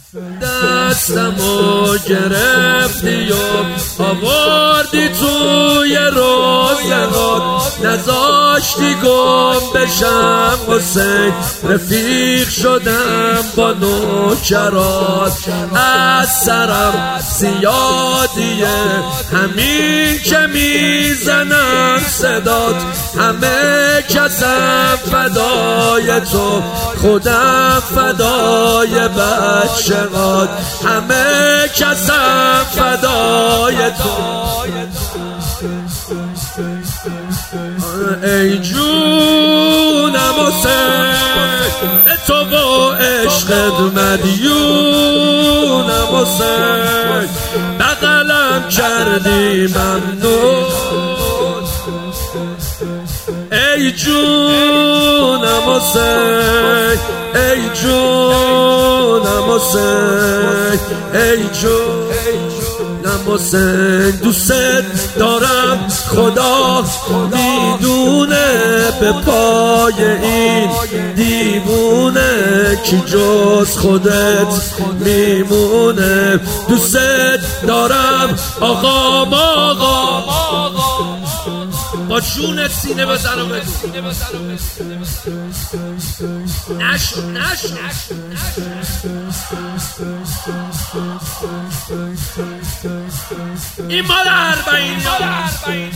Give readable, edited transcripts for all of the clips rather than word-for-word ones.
دستمو گرفتی و آوردی توی روزگار، نذاشتی گم بشم حسین، رفیق شدم با نوکرات. از سرم زیادیه همین که میزنم صدات، همه کسم فدای تو، خودم فدای بچه‌هات، همه کسم فدای تو. ای جونم حسین، به تو و عشقت مدیونم حسین، بغلم کردی ممنون. ای جونم حسین، ای جونم حسین، ای جونم حسین، دوست دارم خدا میدونه، به پای این دیوونه کی جز خودت میمونه. دوست دارم آقا با جونت سینه بزن و بگو نشو. این مال 40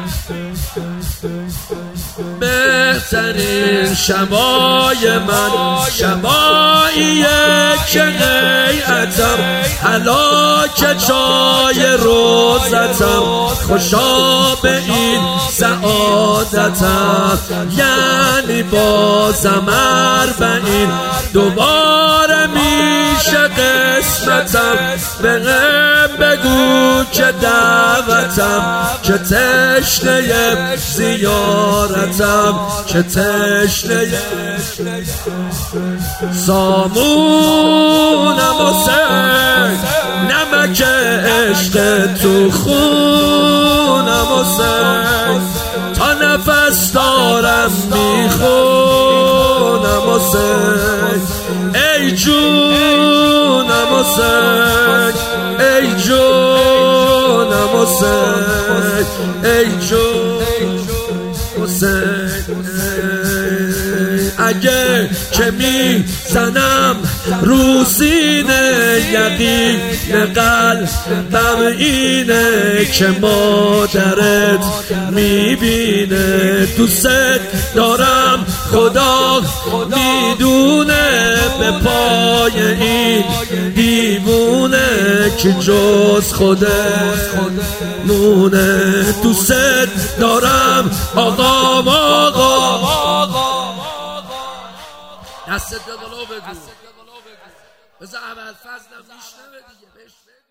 بهترین شبای من شباییه که غیعتم، هلاک چای روزتم، خوشا به این سعادتم، یعنی بازم 40 دوباره میشه قسمتم. بهم بگو که دعوتم، که تشنه زیارتم، که تشنه سامونم حسین، نمک عشق تو خونم حسین، تا نفس دارم میخونم حسین. ای جونم حسین، ای جونم حسین، ای جونم حسین. اگه که میزنم رو سینه، یقین قلبم اینه که مادرت میبینه. دوست دارم خدا میدونه، به پای این دیوونه کی جز خودت مونه. دوست دارم آقا دستت به بالا بگو، بذار ابوالفضلم میشنوه دیگه.